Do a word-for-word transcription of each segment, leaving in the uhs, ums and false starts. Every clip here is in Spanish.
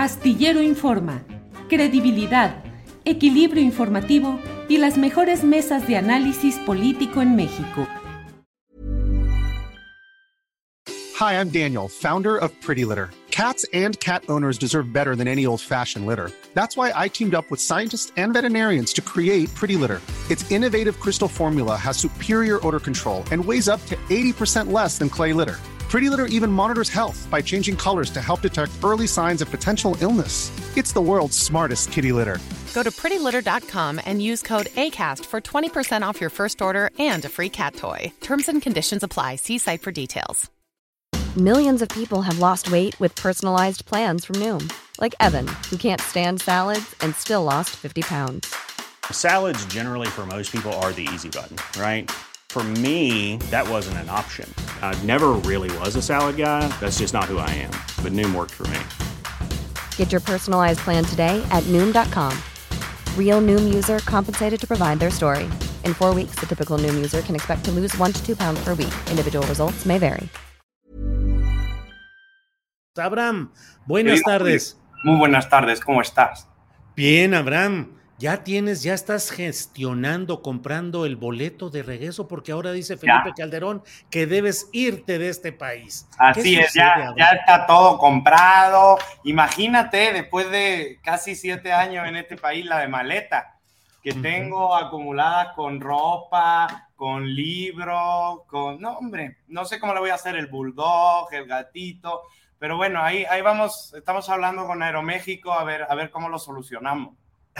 Astillero Informa, credibilidad, equilibrio informativo y las mejores mesas de análisis político en México. Hi, I'm Daniel, founder of Pretty Litter. Cats and cat owners deserve better than any old-fashioned litter. That's why I teamed up with scientists and veterinarians to create Pretty Litter. Its innovative crystal formula has superior odor control and weighs up to eighty percent less than clay litter. Pretty Litter even monitors health by changing colors to help detect early signs of potential illness. It's the world's smartest kitty litter. Go to pretty litter dot com and use code ACAST for twenty percent off your first order and a free cat toy. Terms and conditions apply. See site for details. Millions of people have lost weight with personalized plans from Noom. Like Evan, who can't stand salads and still lost fifty pounds. Salads generally for most people are the easy button, right? For me, that wasn't an option. I never really was a salad guy. That's just not who I am. But Noom worked for me. Get your personalized plan today at Noom dot com. Real Noom user compensated to provide their story. In four weeks, the typical Noom user can expect to lose one to two pounds per week. Individual results may vary. Abraham, buenas sí, tardes. Muy buenas tardes, ¿cómo estás? Bien, Abraham. Ya tienes, ya estás gestionando, comprando el boleto de regreso, porque ahora dice Felipe ya. Calderón que debes irte de este país. Así es, ya, ya está todo comprado. Imagínate, después de casi siete años en este país, la de maleta que uh-huh. tengo acumuladas con ropa, con libros, con... No, hombre, no sé cómo le voy a hacer el bulldog, el gatito, pero bueno, ahí, ahí vamos, estamos hablando con Aeroméxico a ver, a ver cómo lo solucionamos.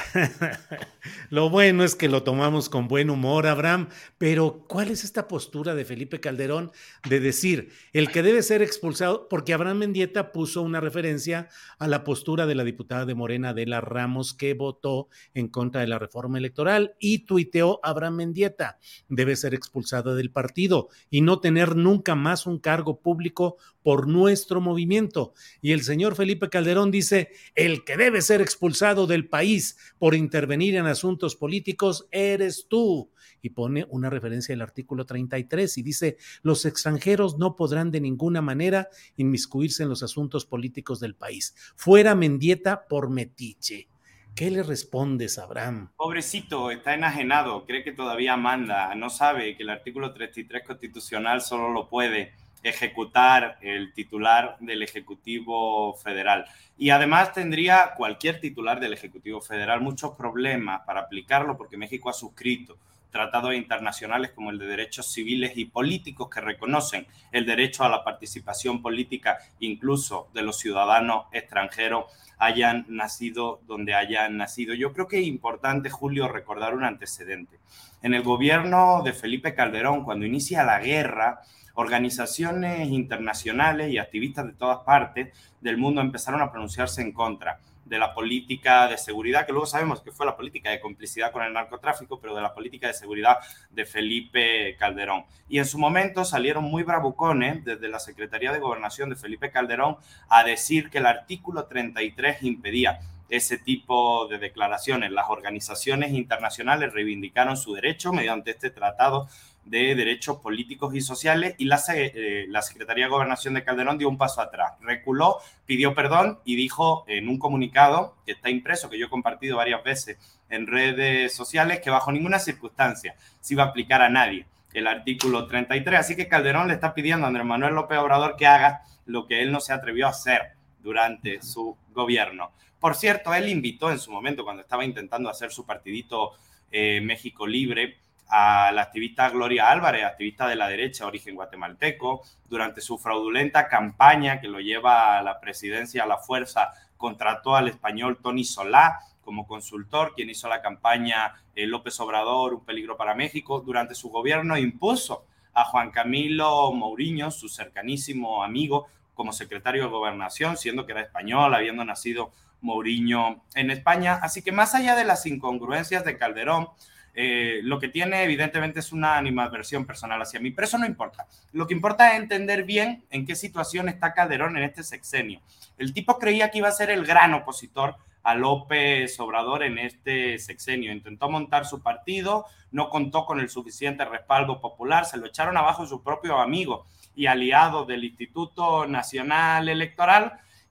Lo bueno es que lo tomamos con buen humor, Abraham, pero ¿cuál es esta postura de Felipe Calderón de decir el que debe ser expulsado? Porque Abraham Mendieta puso una referencia a la postura de la diputada de Morena, Adela Ramos, que votó en contra de la reforma electoral y tuiteó Abraham Mendieta, debe ser expulsado del partido y no tener nunca más un cargo público por nuestro movimiento. Y el señor Felipe Calderón dice, el que debe ser expulsado del país por intervenir en asuntos políticos eres tú. Y pone una referencia al artículo treinta y tres y dice, los extranjeros no podrán de ninguna manera inmiscuirse en los asuntos políticos del país. Fuera Mendieta por metiche. ¿Qué le respondes, Abraham? Pobrecito, está enajenado, cree que todavía manda, no sabe que el artículo treinta y tres constitucional solo lo puede ejecutar el titular del Ejecutivo Federal. Y además tendría cualquier titular del Ejecutivo Federal muchos problemas para aplicarlo porque México ha suscrito tratados internacionales como el de derechos civiles y políticos que reconocen el derecho a la participación política incluso de los ciudadanos extranjeros hayan nacido donde hayan nacido. Yo creo que es importante, Julio, recordar un antecedente. En el gobierno de Felipe Calderón, cuando inicia la guerra, organizaciones internacionales y activistas de todas partes del mundo empezaron a pronunciarse en contra de la política de seguridad, que luego sabemos que fue la política de complicidad con el narcotráfico, pero de la política de seguridad de Felipe Calderón. Y en su momento salieron muy bravucones desde la Secretaría de Gobernación de Felipe Calderón a decir que el artículo treinta y tres impedía ese tipo de declaraciones. Las organizaciones internacionales reivindicaron su derecho mediante este tratado de derechos políticos y sociales y la, eh, la Secretaría de Gobernación de Calderón dio un paso atrás, reculó, pidió perdón y dijo en un comunicado que está impreso, que yo he compartido varias veces en redes sociales, que bajo ninguna circunstancia se iba a aplicar a nadie el artículo treinta y tres. Así que Calderón le está pidiendo a Andrés Manuel López Obrador que haga lo que él no se atrevió a hacer durante su gobierno. Por cierto, él invitó en su momento, cuando estaba intentando hacer su partidito eh, México Libre, a la activista Gloria Álvarez, activista de la derecha, origen guatemalteco, durante su fraudulenta campaña que lo lleva a la presidencia a la fuerza, contrató al español Tony Solá como consultor, quien hizo la campaña eh, López Obrador, un peligro para México. Durante su gobierno impuso a Juan Camilo Mouriño, su cercanísimo amigo, como secretario de Gobernación, siendo que era español, habiendo nacido Mouriño en España. Así que más allá de las incongruencias de Calderón, Eh, lo que tiene evidentemente es una animadversión personal hacia mí, pero eso no importa. Lo que importa es entender bien en qué situación está Calderón en este sexenio. El tipo creía que iba a ser el gran opositor a López Obrador en este sexenio. Intentó montar su partido, no contó con el suficiente respaldo popular, se lo echaron abajo sus propios amigos y aliados del Instituto Nacional Electoral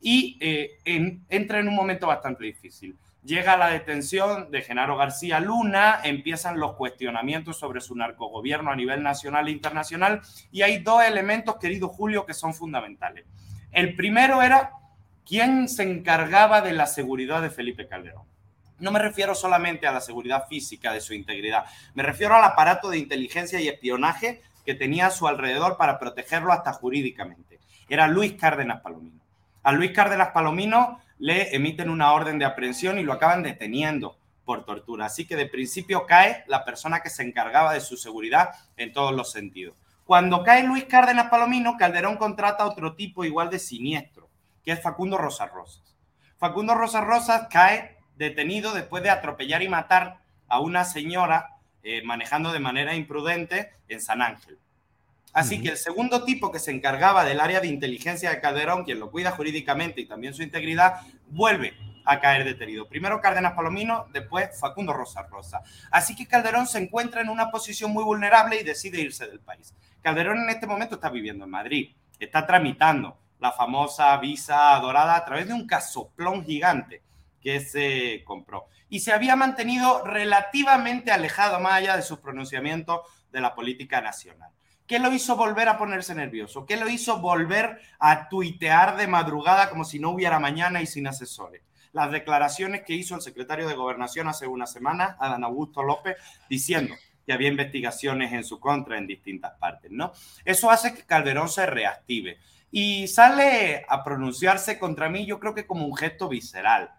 y eh, en, entra en un momento bastante difícil. Llega la detención de Genaro García Luna, empiezan los cuestionamientos sobre su narcogobierno a nivel nacional e internacional, y hay dos elementos, querido Julio, que son fundamentales. El primero era quién se encargaba de la seguridad de Felipe Calderón. No me refiero solamente a la seguridad física de su integridad, me refiero al aparato de inteligencia y espionaje que tenía a su alrededor para protegerlo hasta jurídicamente. Era Luis Cárdenas Palomino. A Luis Cárdenas Palomino le emiten una orden de aprehensión y lo acaban deteniendo por tortura. Así que de principio cae la persona que se encargaba de su seguridad en todos los sentidos. Cuando cae Luis Cárdenas Palomino, Calderón contrata a otro tipo igual de siniestro, que es Facundo Rosas Rosas. Facundo Rosas Rosas cae detenido después de atropellar y matar a una señora eh, manejando de manera imprudente en San Ángel. Así uh-huh. que el segundo tipo que se encargaba del área de inteligencia de Calderón, quien lo cuida jurídicamente y también su integridad, vuelve a caer detenido. Primero Cárdenas Palomino, después Facundo Rosas Rosas. Así que Calderón se encuentra en una posición muy vulnerable y decide irse del país. Calderón en este momento está viviendo en Madrid, está tramitando la famosa visa dorada a través de un casoplón gigante que se compró. Y se había mantenido relativamente alejado, más allá de sus pronunciamientos, de la política nacional. ¿Qué lo hizo volver a ponerse nervioso? ¿Qué lo hizo volver a tuitear de madrugada como si no hubiera mañana y sin asesores? Las declaraciones que hizo el secretario de Gobernación hace una semana, Adán Augusto López, diciendo que había investigaciones en su contra en distintas partes, ¿no? Eso hace que Calderón se reactive y sale a pronunciarse contra mí, yo creo que como un gesto visceral.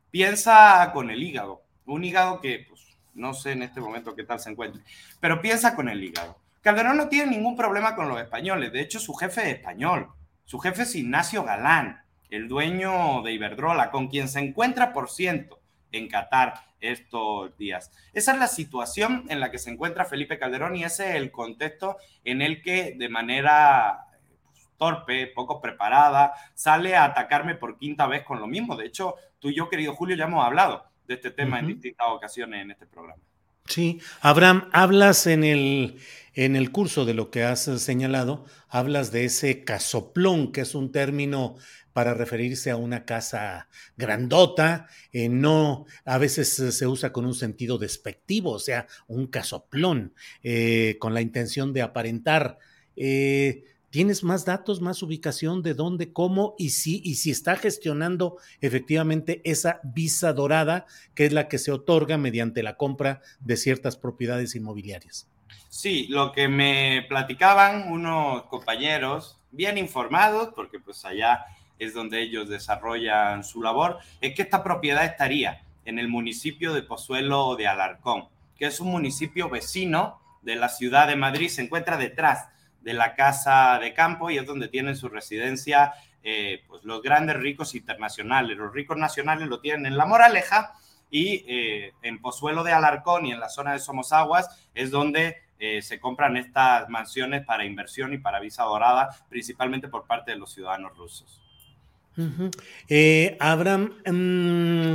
Piensa con el hígado, un hígado que, pues, no sé en este momento qué tal se encuentre, pero piensa con el hígado. Calderón no tiene ningún problema con los españoles. De hecho, su jefe es español. Su jefe es Ignacio Galán, el dueño de Iberdrola, con quien se encuentra, por ciento, en Qatar estos días. Esa es la situación en la que se encuentra Felipe Calderón y ese es el contexto en el que, de manera pues, torpe, poco preparada, sale a atacarme por quinta vez con lo mismo. De hecho, tú y yo, querido Julio, ya hemos hablado de este tema uh-huh. en distintas ocasiones en este programa. Sí, Abraham, hablas en el, en el curso de lo que has señalado, hablas de ese casoplón, que es un término para referirse a una casa grandota, eh, no, a veces se usa con un sentido despectivo, o sea, un casoplón, eh, con la intención de aparentar. Eh, ¿Tienes más datos, más ubicación de dónde, cómo y si, y si está gestionando efectivamente esa visa dorada, que es la que se otorga mediante la compra de ciertas propiedades inmobiliarias? Sí, lo que me platicaban unos compañeros bien informados, porque pues allá es donde ellos desarrollan su labor, es que esta propiedad estaría en el municipio de Pozuelo de Alarcón, que es un municipio vecino de la ciudad de Madrid, se encuentra detrás de la Casa de Campo y es donde tienen su residencia eh, pues los grandes ricos internacionales. Los ricos nacionales lo tienen en La Moraleja y eh, en Pozuelo de Alarcón y en la zona de Somosaguas es donde eh, se compran estas mansiones para inversión y para visa dorada, principalmente por parte de los ciudadanos rusos. Uh-huh. Eh, Abraham... Um...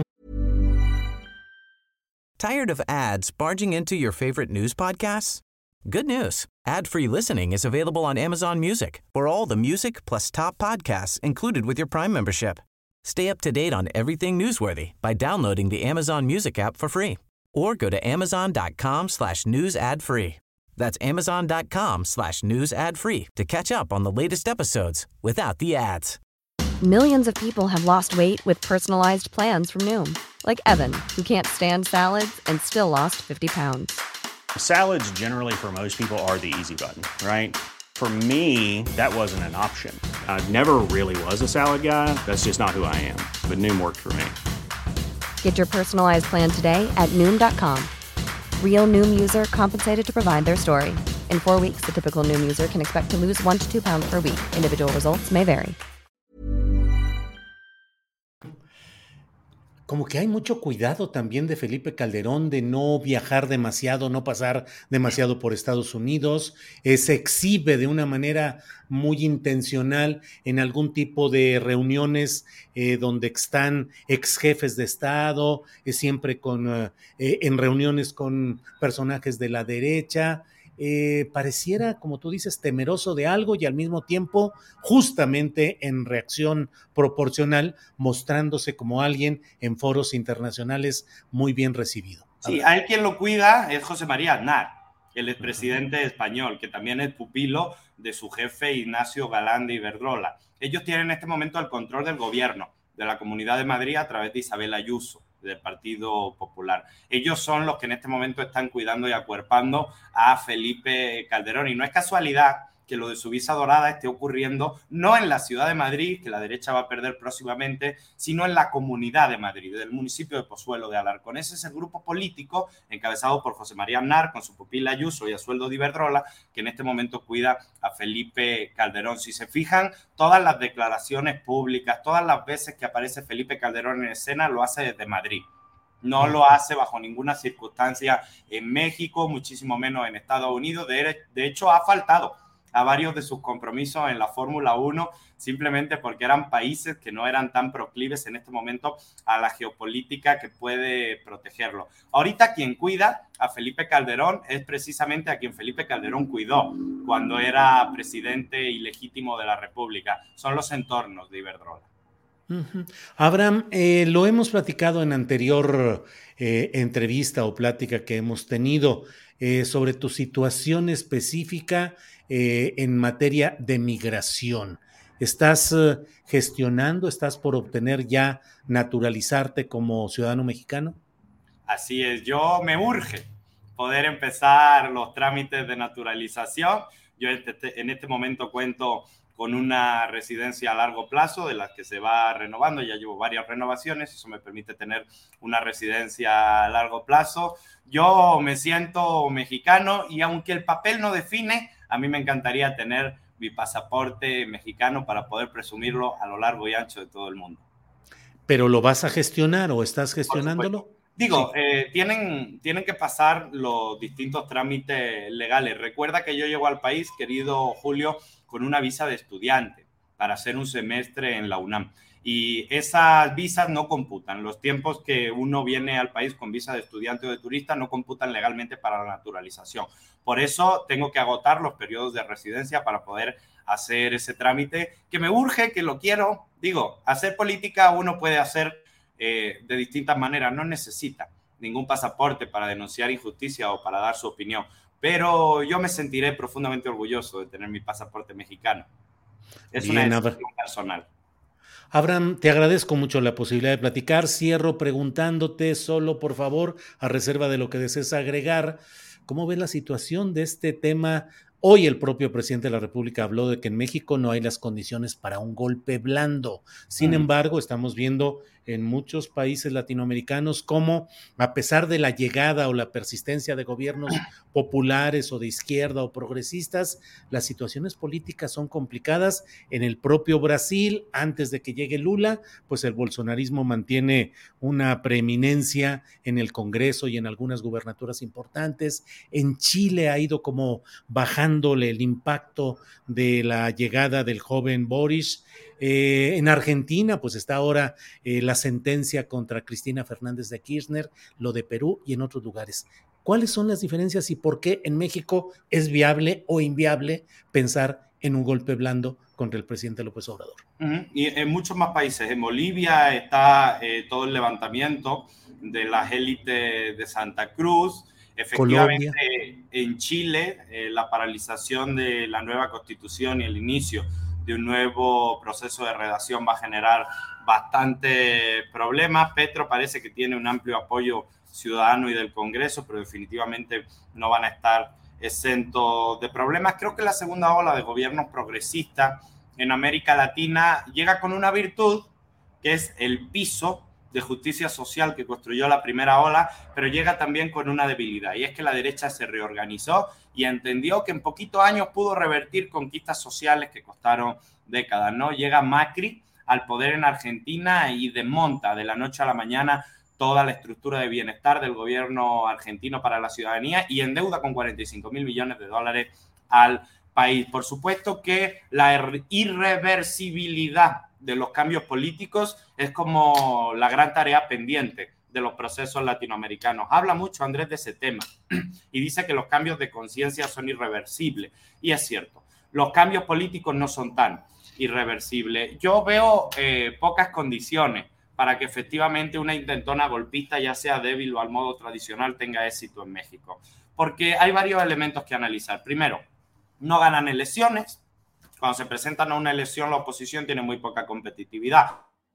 Tired of ads barging into your favorite news podcasts? Good news. Ad-free listening is available on Amazon Music for all the music plus top podcasts included with your Prime membership. Stay up to date on everything newsworthy by downloading the Amazon Music app for free or go to amazon.com slash news ad free. That's amazon.com slash news ad free to catch up on the latest episodes without the ads. Millions of people have lost weight with personalized plans from Noom, like Evan, who can't stand salads and still lost fifty pounds. Salads generally for most people are the easy button, right? For me, that wasn't an option. I never really was a salad guy. That's just not who I am. But Noom worked for me. Get your personalized plan today at Noom dot com. Real Noom user compensated to provide their story. In four weeks, the typical Noom user can expect to lose one to two pounds per week. Individual results may vary. Como que hay mucho cuidado también de Felipe Calderón de no viajar demasiado, no pasar demasiado por Estados Unidos, eh, se exhibe de una manera muy intencional en algún tipo de reuniones eh, donde están ex jefes de Estado, eh, siempre con, eh, en reuniones con personajes de la derecha. eh, pareciera, como tú dices, temeroso de algo y al mismo tiempo justamente en reacción proporcional, mostrándose como alguien en foros internacionales muy bien recibido. Sí, a él quien lo cuida es José María Aznar, el expresidente uh-huh. español, que también es pupilo de su jefe Ignacio Galán de Iberdrola. Ellos tienen en este momento el control del gobierno de la Comunidad de Madrid a través de Isabel Ayuso, del Partido Popular. Ellos son los que en este momento están cuidando y acuerpando a Felipe Calderón. Y no es casualidad que lo de su visa dorada esté ocurriendo no en la ciudad de Madrid, que la derecha va a perder próximamente, sino en la Comunidad de Madrid, del municipio de Pozuelo de Alarcón. Ese es el grupo político encabezado por José María Aznar, con su pupila Ayuso y a sueldo de Iberdrola, que en este momento cuida a Felipe Calderón. Si se fijan, todas las declaraciones públicas, todas las veces que aparece Felipe Calderón en escena, lo hace desde Madrid. No lo hace bajo ninguna circunstancia en México, muchísimo menos en Estados Unidos. De, de hecho, ha faltado a varios de sus compromisos en la Fórmula uno, simplemente porque eran países que no eran tan proclives en este momento a la geopolítica que puede protegerlo. Ahorita quien cuida a Felipe Calderón es precisamente a quien Felipe Calderón cuidó cuando era presidente ilegítimo de la República. Son los entornos de Iberdrola. Uh-huh. Abraham, eh, lo hemos platicado en anterior eh, entrevista o plática que hemos tenido eh, sobre tu situación específica eh, en materia de migración. ¿Estás eh, gestionando, estás por obtener ya naturalizarte como ciudadano mexicano? Así es, yo me urge poder empezar los trámites de naturalización. Yo en este momento cuento con una residencia a largo plazo de las que se va renovando, ya llevo varias renovaciones, eso me permite tener una residencia a largo plazo. Yo me siento mexicano y aunque el papel no define, a mí me encantaría tener mi pasaporte mexicano para poder presumirlo a lo largo y ancho de todo el mundo. ¿Pero lo vas a gestionar o estás gestionándolo? Digo, sí. eh, tienen, tienen que pasar los distintos trámites legales. Recuerda que yo llego al país, querido Julio, con una visa de estudiante para hacer un semestre en la UNAM. Y esas visas no computan. Los tiempos que uno viene al país con visa de estudiante o de turista no computan legalmente para la naturalización. Por eso tengo que agotar los periodos de residencia para poder hacer ese trámite que me urge, que lo quiero. Digo, hacer política uno puede hacer eh, de distintas maneras. No necesita ningún pasaporte para denunciar injusticia o para dar su opinión. Pero yo me sentiré profundamente orgulloso de tener mi pasaporte mexicano. Es Bien, una decisión personal. Abraham, te agradezco mucho la posibilidad de platicar. Cierro preguntándote solo, por favor, a reserva de lo que desees agregar, ¿cómo ves la situación de este tema? Hoy el propio presidente de la República habló de que en México no hay las condiciones para un golpe blando. Sin mm. embargo, estamos viendo en muchos países latinoamericanos cómo, a pesar de la llegada o la persistencia de gobiernos populares o de izquierda o progresistas, las situaciones políticas son complicadas. En el propio Brasil, antes de que llegue Lula, pues el bolsonarismo mantiene una preeminencia en el Congreso y en algunas gubernaturas importantes. En Chile ha ido como bajándole el impacto de la llegada del joven Boric. Eh, en Argentina, pues está ahora eh, la sentencia contra Cristina Fernández de Kirchner, lo de Perú y en otros lugares. ¿Cuáles son las diferencias y por qué en México es viable o inviable pensar en un golpe blando contra el presidente López Obrador? Uh-huh. Y en muchos más países. En Bolivia está eh, todo el levantamiento de las élites de Santa Cruz. Efectivamente, Colombia. En Chile, eh, la paralización de la nueva constitución y el inicio de un nuevo proceso de redacción va a generar bastante problemas. Petro parece que tiene un amplio apoyo ciudadano y del Congreso, pero definitivamente no van a estar exentos de problemas. Creo que la segunda ola de gobiernos progresistas en América Latina llega con una virtud, que es el piso de justicia social que construyó la primera ola, pero llega también con una debilidad, y es que la derecha se reorganizó y entendió que en poquitos años pudo revertir conquistas sociales que costaron décadas, ¿no? Llega Macri al poder en Argentina y desmonta de la noche a la mañana toda la estructura de bienestar del gobierno argentino para la ciudadanía y endeuda con cuarenta y cinco mil millones de dólares al país. Por supuesto que la irreversibilidad de los cambios políticos es como la gran tarea pendiente de los procesos latinoamericanos. Habla mucho Andrés de ese tema y dice que los cambios de conciencia son irreversibles. Y es cierto, los cambios políticos no son tan irreversibles. Yo veo eh, pocas condiciones para que efectivamente una intentona golpista, ya sea débil o al modo tradicional, tenga éxito en México. Porque hay varios elementos que analizar. Primero, no ganan elecciones. Cuando se presentan a una elección, la oposición tiene muy poca competitividad.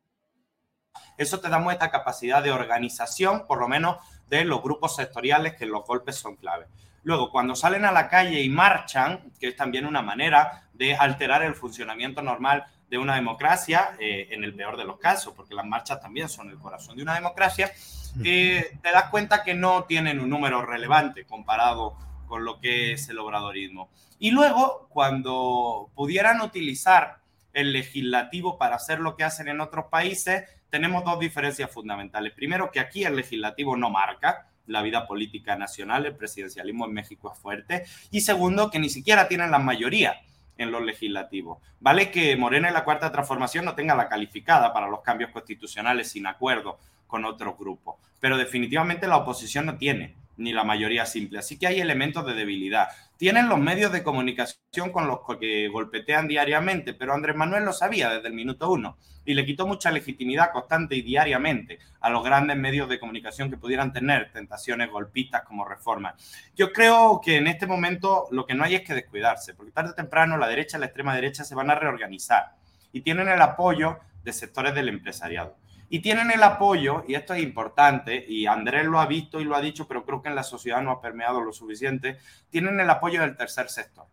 Eso te da muestra capacidad de organización, por lo menos de los grupos sectoriales, que los golpes son clave. Luego, cuando salen a la calle y marchan, que es también una manera de alterar el funcionamiento normal de una democracia, eh, en el peor de los casos, porque las marchas también son el corazón de una democracia, eh, te das cuenta que no tienen un número relevante comparado con lo que es el obradorismo. Y luego, cuando pudieran utilizar el legislativo para hacer lo que hacen en otros países, tenemos dos diferencias fundamentales. Primero, que aquí el legislativo no marca la vida política nacional, el presidencialismo en México es fuerte. Y segundo, que ni siquiera tienen la mayoría en los legislativos. Vale que Morena y la Cuarta Transformación no tenga la calificada para los cambios constitucionales sin acuerdo con otros grupos, pero definitivamente la oposición no tiene ni la mayoría simple. Así que hay elementos de debilidad. Tienen los medios de comunicación con los que golpetean diariamente, pero Andrés Manuel lo sabía desde el minuto uno y le quitó mucha legitimidad constante y diariamente a los grandes medios de comunicación que pudieran tener tentaciones golpistas como Reforma. Yo creo que en este momento lo que no hay es que descuidarse, porque tarde o temprano la derecha y la extrema derecha se van a reorganizar y tienen el apoyo de sectores del empresariado. Y tienen el apoyo, y esto es importante, y Andrés lo ha visto y lo ha dicho, pero creo que en la sociedad no ha permeado lo suficiente, tienen el apoyo del tercer sector.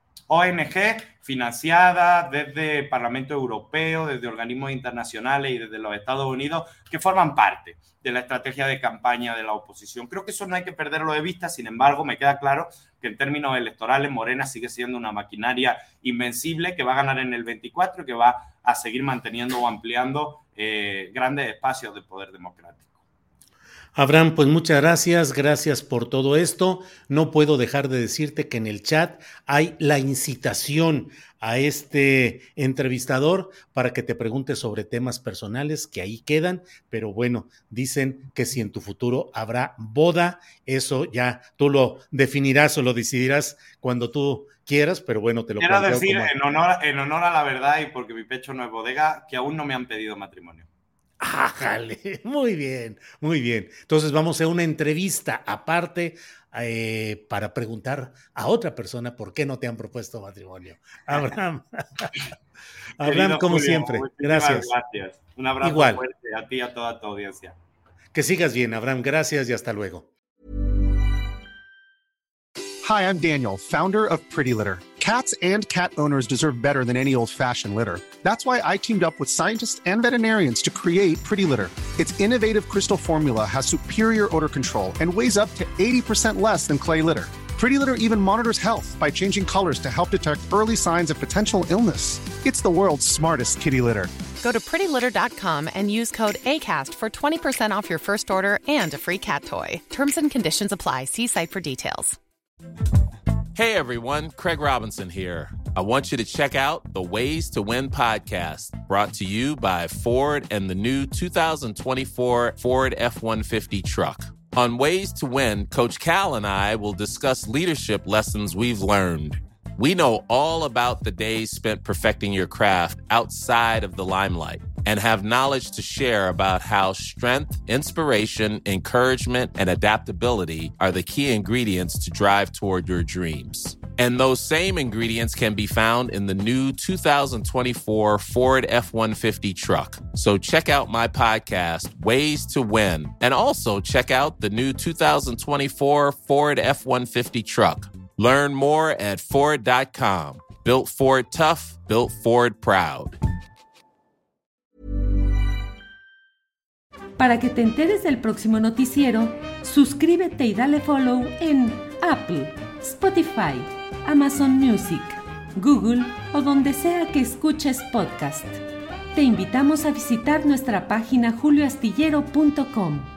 O N G financiadas desde el Parlamento Europeo, desde organismos internacionales y desde los Estados Unidos, que forman parte de la estrategia de campaña de la oposición. Creo que eso no hay que perderlo de vista. Sin embargo, me queda claro que en términos electorales Morena sigue siendo una maquinaria invencible que va a ganar en el veinticuatro y que va a seguir manteniendo o ampliando eh, grandes espacios de poder democrático. Abraham, pues muchas gracias, gracias por todo esto. No puedo dejar de decirte que en el chat hay la incitación a este entrevistador para que te pregunte sobre temas personales que ahí quedan, pero bueno, dicen que si en tu futuro habrá boda, eso ya tú lo definirás o lo decidirás cuando tú quieras, pero bueno, te lo quiero decir como... en honor, en honor a la verdad y porque mi pecho no es bodega, que aún no me han pedido matrimonio. ¡Ájale! Muy bien, muy bien. Entonces vamos a una entrevista aparte eh, para preguntar a otra persona por qué no te han propuesto matrimonio. Abraham, Abraham, como Julio, siempre, gracias. Gracias. Un abrazo Igual. Fuerte a ti y a toda tu audiencia. Que sigas bien, Abraham. Gracias y hasta luego. Hi, I'm Daniel, founder of Pretty Litter. Cats and cat owners deserve better than any old-fashioned litter. That's why I teamed up with scientists and veterinarians to create Pretty Litter. Its innovative crystal formula has superior odor control and weighs up to eighty percent less than clay litter. Pretty Litter even monitors health by changing colors to help detect early signs of potential illness. It's the world's smartest kitty litter. Go to pretty litter dot com and use code ACAST for twenty percent off your first order and a free cat toy. Terms and conditions apply. See site for details. Hey everyone, Craig Robinson here. I want you to check out the Ways to Win podcast, brought to you by Ford and the new two thousand twenty-four Ford F one fifty truck. On Ways to Win, Coach Cal and I will discuss leadership lessons we've learned. We know all about the days spent perfecting your craft outside of the limelight and have knowledge to share about how strength, inspiration, encouragement, and adaptability are the key ingredients to drive toward your dreams. And those same ingredients can be found in the new two thousand twenty-four Ford F one fifty truck. So check out my podcast, Ways to Win, and also check out the new two thousand twenty-four Ford F one fifty truck. Learn more at Ford dot com. Built Ford tough, built Ford proud. Para que te enteres del próximo noticiero, suscríbete y dale follow en Apple, Spotify, Amazon Music, Google o donde sea que escuches podcast. Te invitamos a visitar nuestra página julio astillero punto com.